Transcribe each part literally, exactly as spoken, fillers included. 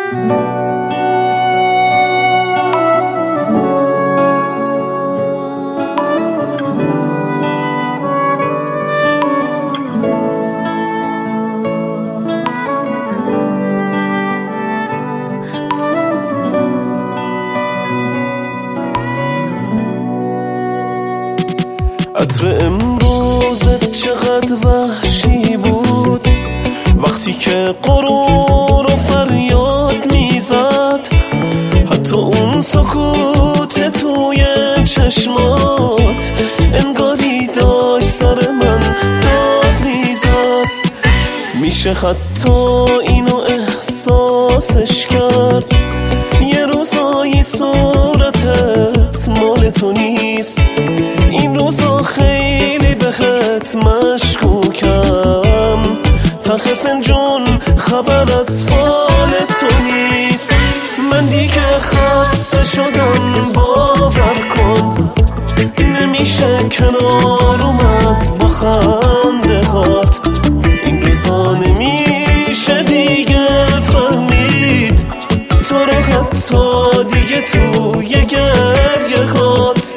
عطر امروزت چقدر وحشی بود، وقتی که غرور و فریاد میزد، حتی اون سکوت توی چشمات انگاری داشت سر من داد میزد. میشه حتی اینو احساسش کرد، یه روزایی صورتت مال تو نیست، این روزا خیلی بهت مشکوکم، ته فنجون خبر از فال تو نیست. من دیگه خسته شدم باور کن، نمیشه کنار اومد با خنده هات، این روزا نمیشه دیگه فهمید تو رو حتی دیگه توی گریه هات.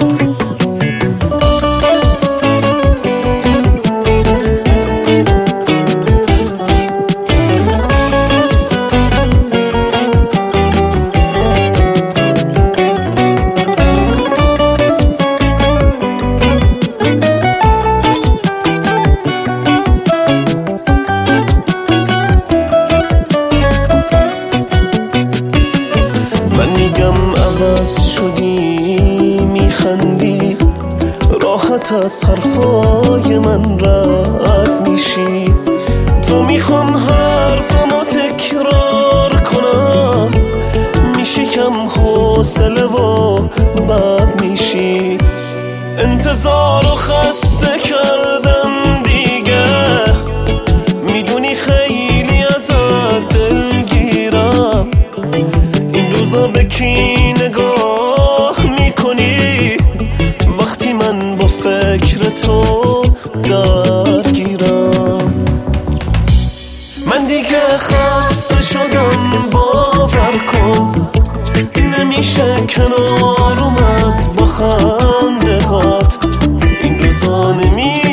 من میگم عوض شدی، میخندی، راحت از حرفای من رد میشی، تو میخوام حرفمو تکرار کنم، میشی کم حوصله و بد میشی. انتظار و خسته کردم دیگه، میدونی خیلی ازت دلگیرم، این روزا به کی نگاه میکنی وقتی من با فکر تو درگیرم؟ من دیگه خسته شدم باور کن، نمیشه کنار اومد با خنده هات، این روزا نمی